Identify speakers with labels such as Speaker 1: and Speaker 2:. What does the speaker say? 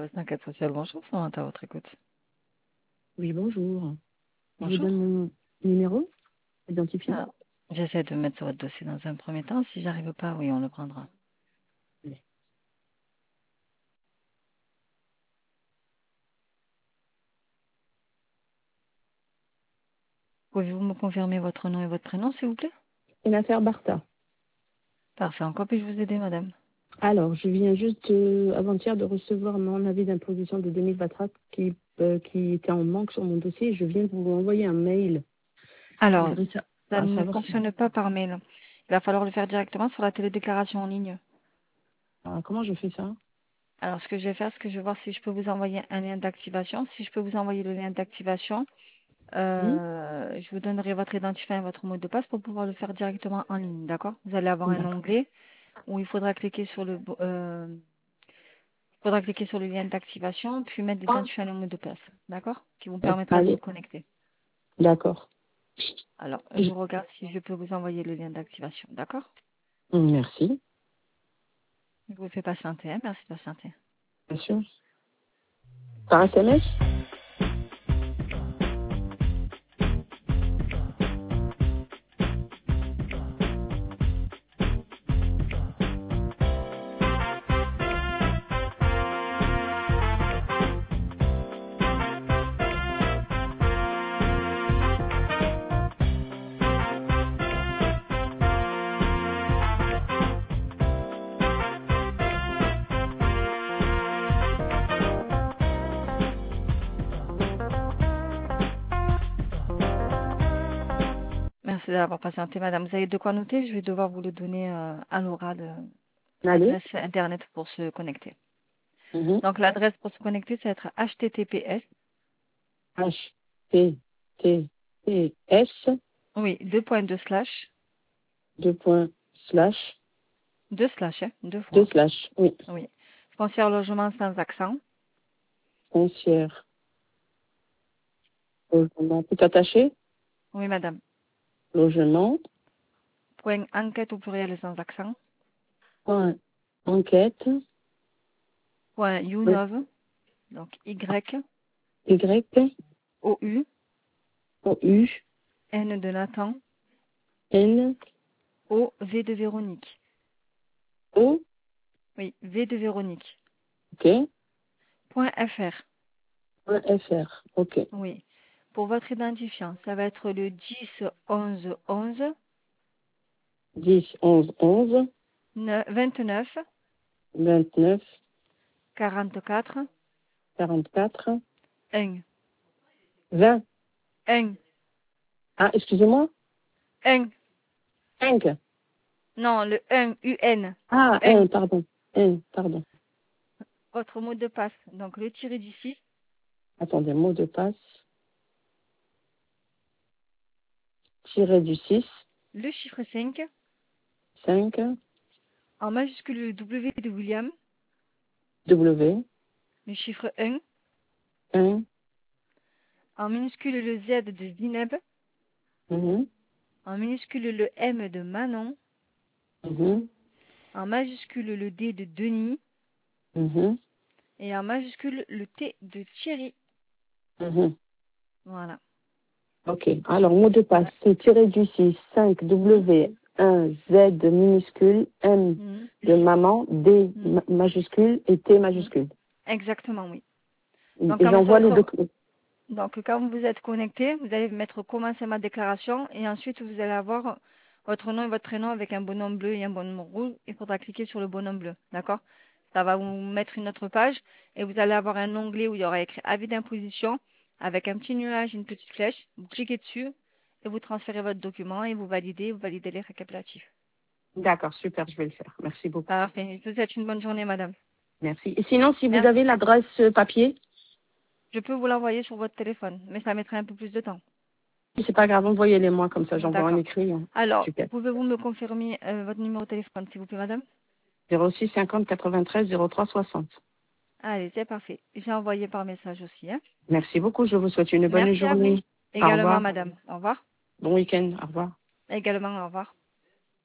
Speaker 1: Reste enquête sociale, bonjour, ça va à votre écoute.
Speaker 2: Oui, bonjour. Je vous
Speaker 1: Bonjour.
Speaker 2: donne mon numéro identifiant.
Speaker 1: Alors, j'essaie de mettre sur votre dossier dans un premier temps. Si j'arrive pas, oui, on le prendra.
Speaker 2: Oui.
Speaker 1: Pouvez-vous me confirmer votre nom et votre prénom, s'il vous plaît?
Speaker 2: Une affaire Bartha.
Speaker 1: Parfait. En quoi puis-je vous aider, madame?
Speaker 2: Alors, je viens juste avant-hier de recevoir mon avis d'imposition de 2024 qui était en manque sur mon dossier. Je viens de vous envoyer un mail. Je
Speaker 1: Alors,
Speaker 2: voudrais
Speaker 1: ça ne
Speaker 2: savoir si...
Speaker 1: fonctionne pas par mail. Il va falloir le faire directement sur la télédéclaration en ligne.
Speaker 2: comment je fais ça?
Speaker 1: Alors, ce que je vais faire, c'est que je vais voir si je peux vous envoyer un lien d'activation. Si je peux vous envoyer le lien d'activation,
Speaker 2: Oui.
Speaker 1: je vous donnerai votre identifiant et votre mot de passe pour pouvoir le faire directement en ligne, d'accord? Vous allez avoir un
Speaker 2: D'accord.
Speaker 1: onglet où il faudra cliquer sur le lien d'activation, puis mettre l'identifiant et le mot de passe, d'accord? Qui vous permettra de vous
Speaker 2: Allez,
Speaker 1: connecter.
Speaker 2: d'accord.
Speaker 1: Alors, je
Speaker 2: Je-
Speaker 1: regarde si je peux vous envoyer le lien d'activation, d'accord?
Speaker 2: Merci,
Speaker 1: Je vous fais patienter, hein? Merci de patienter.
Speaker 2: bien sûr. Par SMS?
Speaker 1: Merci d'avoir patienté, madame. Vous avez de quoi noter? Je vais devoir vous le donner à l'oral,
Speaker 2: Allez.
Speaker 1: l'adresse internet pour se connecter.
Speaker 2: Mhm.
Speaker 1: Donc, l'adresse pour se connecter, ça va être https,
Speaker 2: H, T, T, T, S,
Speaker 1: oui, 2.2
Speaker 2: deux points, slash,
Speaker 1: hein, deux
Speaker 2: deux
Speaker 1: fois,
Speaker 2: slash, oui.
Speaker 1: oui. Foncière logement sans accent,
Speaker 2: Foncière, logement, tout attaché,
Speaker 1: oui, madame.
Speaker 2: logement,
Speaker 1: Point enquête au pluriel sans accent,
Speaker 2: point, enquête,
Speaker 1: point
Speaker 2: oui,
Speaker 1: YouNov, donc
Speaker 2: Y,
Speaker 1: YOU,
Speaker 2: O, U,
Speaker 1: N de Nathan,
Speaker 2: N,
Speaker 1: O, V de Véronique.
Speaker 2: O,
Speaker 1: Oui, V de Véronique.
Speaker 2: ok,
Speaker 1: Point .fr.
Speaker 2: point FR, ok.
Speaker 1: Oui. Pour votre identifiant, ça va être le 10 11 11
Speaker 2: 10, 11, 11,
Speaker 1: 29
Speaker 2: 29,
Speaker 1: 44
Speaker 2: 44,
Speaker 1: 1.
Speaker 2: 20.
Speaker 1: 1.
Speaker 2: Ah, excusez-moi,
Speaker 1: 1.
Speaker 2: 5.
Speaker 1: Non, le 1, UN.
Speaker 2: Ah,
Speaker 1: 1.
Speaker 2: pardon, 1, pardon.
Speaker 1: Votre mot de passe, donc le tiré du 6,
Speaker 2: Attendez, mot de passe, tiré du 6,
Speaker 1: le chiffre 5,
Speaker 2: 5,
Speaker 1: en majuscule le W de William,
Speaker 2: W,
Speaker 1: le chiffre 1,
Speaker 2: 1,
Speaker 1: en minuscule le Z de Zineb,
Speaker 2: mhm,
Speaker 1: en minuscule le M de Manon,
Speaker 2: mhm,
Speaker 1: en majuscule le D de Denis
Speaker 2: mhm,
Speaker 1: et en majuscule le T de Thierry.
Speaker 2: mhm.
Speaker 1: Voilà.
Speaker 2: Ok. Alors, mot de passe,
Speaker 1: Ouais.
Speaker 2: c'est tiré du 6, 5,
Speaker 1: Mhm.
Speaker 2: W, 1, Z minuscule, M
Speaker 1: Mhm.
Speaker 2: de maman, D
Speaker 1: Mhm.
Speaker 2: majuscule et T
Speaker 1: Mhm.
Speaker 2: majuscule.
Speaker 1: Exactement, oui. Donc,
Speaker 2: Et j'envoie le document.
Speaker 1: quand vous êtes connecté, vous allez mettre commencer ma déclaration et ensuite vous allez avoir votre nom et votre prénom avec un bonhomme bleu et un bonhomme rouge. Il faudra cliquer sur le bonhomme bleu, d'accord? Ça va vous mettre une autre page et vous allez avoir un onglet où il y aura écrit avis d'imposition avec un petit nuage, une petite flèche. Vous cliquez dessus et vous transférez votre document et vous validez les récapitulatifs.
Speaker 2: D'accord, super, je vais le faire. Merci beaucoup.
Speaker 1: Parfait. Je vous souhaite une bonne journée, madame.
Speaker 2: Merci. Et sinon, si vous
Speaker 1: Merci.
Speaker 2: avez l'adresse papier,
Speaker 1: Je peux vous l'envoyer sur votre téléphone, mais ça mettrait un peu plus de temps.
Speaker 2: c'est pas grave, envoyez-les moi comme ça, j'envoie un
Speaker 1: D'accord.
Speaker 2: écrit. Hein.
Speaker 1: Alors,
Speaker 2: Super.
Speaker 1: pouvez-vous me confirmer votre numéro de téléphone, s'il vous plaît, madame?
Speaker 2: 06 50 93 03 60.
Speaker 1: Allez, c'est parfait. J'ai envoyé par message aussi, hein.
Speaker 2: Merci beaucoup, je vous souhaite une bonne
Speaker 1: Merci à vous.
Speaker 2: journée. Au
Speaker 1: Également,
Speaker 2: revoir.
Speaker 1: madame. Au revoir.
Speaker 2: Bon week-end. Au revoir.
Speaker 1: Également, au revoir.